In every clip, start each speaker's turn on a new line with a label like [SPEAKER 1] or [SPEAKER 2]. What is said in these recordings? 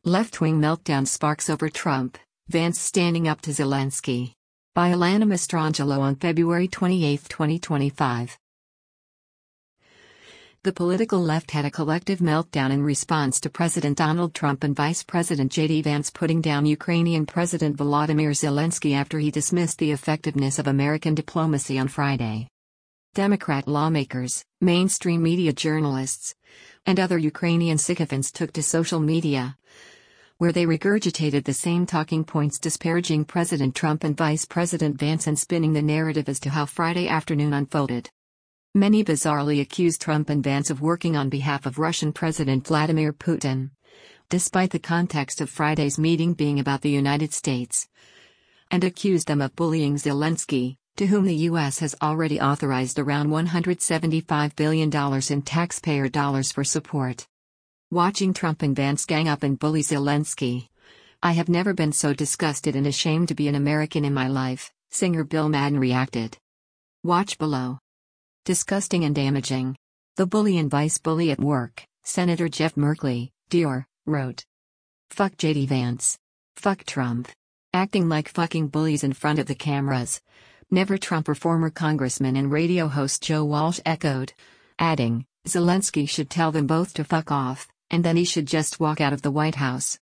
[SPEAKER 1] Left-wing meltdown sparks over Trump, Vance standing up to Zelensky. By Alana Mastrangelo on February 28, 2025. The political left had a collective meltdown in response to President Donald Trump and Vice President J.D. Vance putting down Ukrainian President Volodymyr Zelensky after he dismissed the effectiveness of American diplomacy on Friday. Democrat lawmakers, mainstream media journalists, and other Ukrainian sycophants took to social media, where they regurgitated the same talking points disparaging President Trump and Vice President Vance and spinning the narrative as to how Friday afternoon unfolded. Many bizarrely accused Trump and Vance of working on behalf of Russian President Vladimir Putin, despite the context of Friday's meeting being about the United States, and accused them of bullying Zelensky, to whom the U.S. has already authorized around $175 billion in taxpayer dollars for support. Watching Trump and Vance gang up and bully Zelensky. I have never been so disgusted and ashamed to be an American in my life, singer Bill Madden reacted. Watch below. Disgusting and damaging. The bully and vice bully at work, Senator Jeff Merkley, Dior, wrote. Fuck J.D. Vance. Fuck Trump. Acting like fucking bullies in front of the cameras. Never Trump or former congressman and radio host Joe Walsh echoed, adding, Zelensky should tell them both to fuck off, and then he should just walk out of the White House.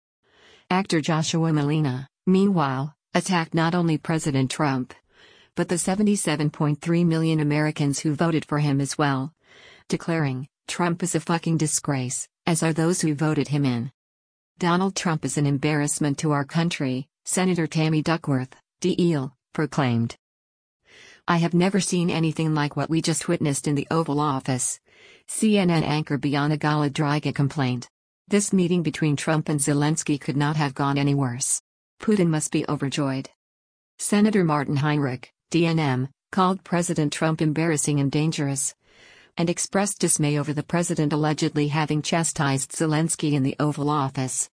[SPEAKER 1] Actor Joshua Malina, meanwhile, attacked not only President Trump, but the 77.3 million Americans who voted for him as well, declaring, Trump is a fucking disgrace, as are those who voted him in. Donald Trump is an embarrassment to our country, Senator Tammy Duckworth, D.E.L., proclaimed. I have never seen anything like what we just witnessed in the Oval Office, CNN anchor Bianca Golodryga complained. This meeting between Trump and Zelensky could not have gone any worse. Putin must be overjoyed. Senator Martin Heinrich, DNM, called President Trump embarrassing and dangerous, and expressed dismay over the president allegedly having chastised Zelensky in the Oval Office.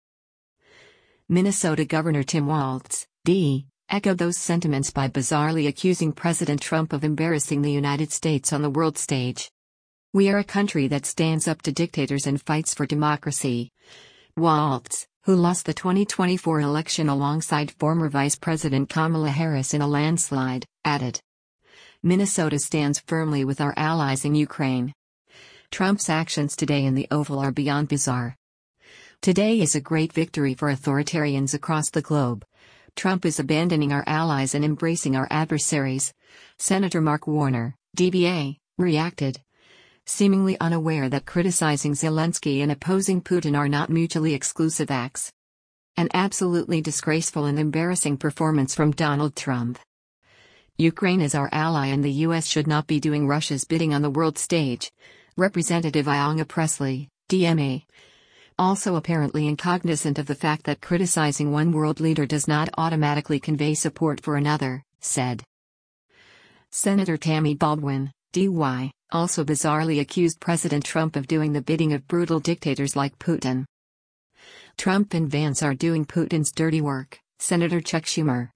[SPEAKER 1] Minnesota Governor Tim Walz, D., echoed those sentiments by bizarrely accusing President Trump of embarrassing the United States on the world stage. We are a country that stands up to dictators and fights for democracy. Walz, who lost the 2024 election alongside former Vice President Kamala Harris in a landslide, added. Minnesota stands firmly with our allies in Ukraine. Trump's actions today in the Oval are beyond bizarre. Today is a great victory for authoritarians across the globe. Trump is abandoning our allies and embracing our adversaries, Senator Mark Warner, DBA, reacted, seemingly unaware that criticizing Zelensky and opposing Putin are not mutually exclusive acts. An absolutely disgraceful and embarrassing performance from Donald Trump. Ukraine is our ally and the U.S. should not be doing Russia's bidding on the world stage, Representative Ayanna Pressley, DMA. Also apparently incognizant of the fact that criticizing one world leader does not automatically convey support for another, said. Senator Tammy Baldwin, DY, also bizarrely accused President Trump of doing the bidding of brutal dictators like Putin. Trump and Vance are doing Putin's dirty work, Senator Chuck Schumer,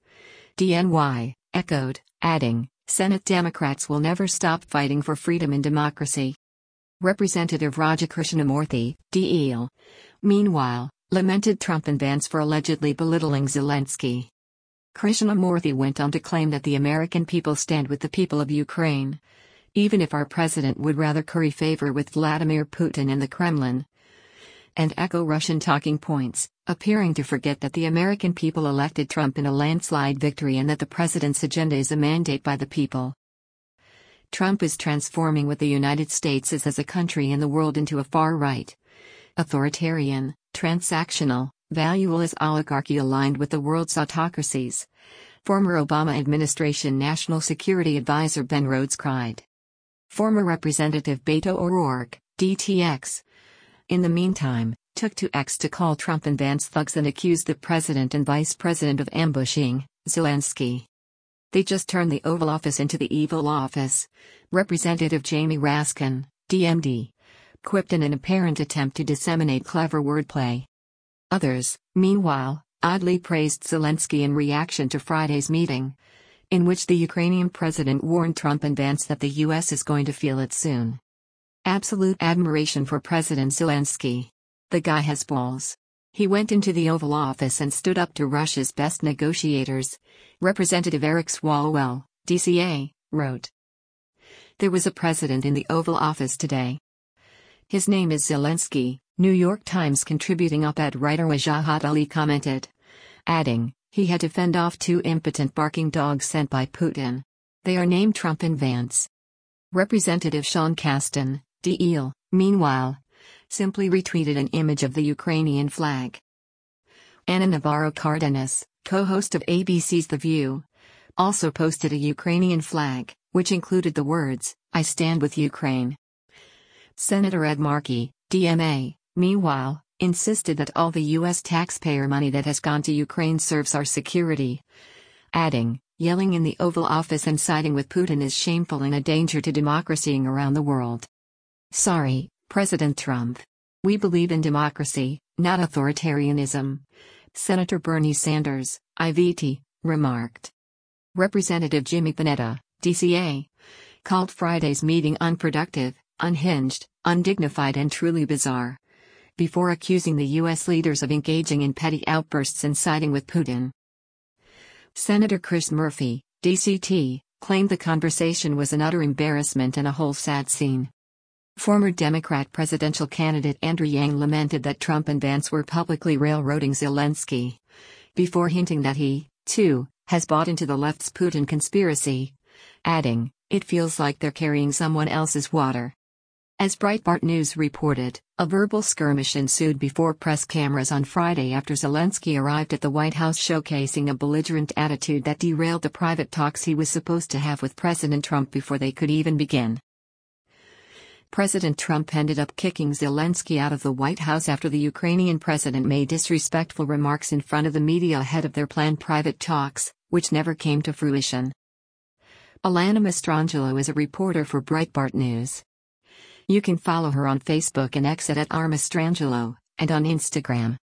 [SPEAKER 1] DNY, echoed, adding, Senate Democrats will never stop fighting for freedom and democracy. Representative Raja Krishnamurthy, DEL, meanwhile, lamented Trump and Vance for allegedly belittling Zelensky. Krishnamurthy went on to claim that the American people stand with the people of Ukraine, even if our president would rather curry favor with Vladimir Putin and the Kremlin, and echo Russian talking points, appearing to forget that the American people elected Trump in a landslide victory and that the president's agenda is a mandate by the people. Trump is transforming what the United States is as a country in the world into a far-right, authoritarian, transactional, valueless oligarchy aligned with the world's autocracies, former Obama administration National Security Advisor Ben Rhodes cried. Former Representative Beto O'Rourke, DTX, in the meantime, took to X to call Trump and Vance thugs and accused the president and vice president of ambushing Zelensky. They just turned the Oval Office into the evil office, Representative Jamie Raskin, DMD, quipped in an apparent attempt to disseminate clever wordplay. Others, meanwhile, oddly praised Zelensky in reaction to Friday's meeting, in which the Ukrainian president warned Trump and Vance that the U.S. is going to feel it soon. Absolute admiration for President Zelensky. The guy has balls. He went into the Oval Office and stood up to Russia's best negotiators, Representative Eric Swalwell, DCA, wrote. There was a president in the Oval Office today. His name is Zelensky, New York Times contributing op-ed writer Wajahat Ali commented, adding, he had to fend off two impotent barking dogs sent by Putin. They are named Trump and Vance. Representative Sean Casten, DL, meanwhile, simply retweeted an image of the Ukrainian flag. Ana Navarro Cardenas, co-host of ABC's The View, also posted a Ukrainian flag, which included the words, I stand with Ukraine. Senator Ed Markey, DMA, meanwhile, insisted that all the U.S. taxpayer money that has gone to Ukraine serves our security, adding, yelling in the Oval Office and siding with Putin is shameful and a danger to democracy around the world. Sorry, President Trump. We believe in democracy, not authoritarianism, Senator Bernie Sanders, IVT, remarked. Representative Jimmy Panetta, DCA, called Friday's meeting unproductive, unhinged, undignified and truly bizarre, before accusing the U.S. leaders of engaging in petty outbursts and siding with Putin. Senator Chris Murphy, DCT, claimed the conversation was an utter embarrassment and a whole sad scene. Former Democrat presidential candidate Andrew Yang lamented that Trump and Vance were publicly railroading Zelensky, before hinting that he, too, has bought into the left's Putin conspiracy, adding, it feels like they're carrying someone else's water. As Breitbart News reported, a verbal skirmish ensued before press cameras on Friday after Zelensky arrived at the White House showcasing a belligerent attitude that derailed the private talks he was supposed to have with President Trump before they could even begin. President Trump ended up kicking Zelensky out of the White House after the Ukrainian president made disrespectful remarks in front of the media ahead of their planned private talks, which never came to fruition. Alana Mastrangelo is a reporter for Breitbart News. You can follow her on Facebook and X at @rmastrangelo, and on Instagram.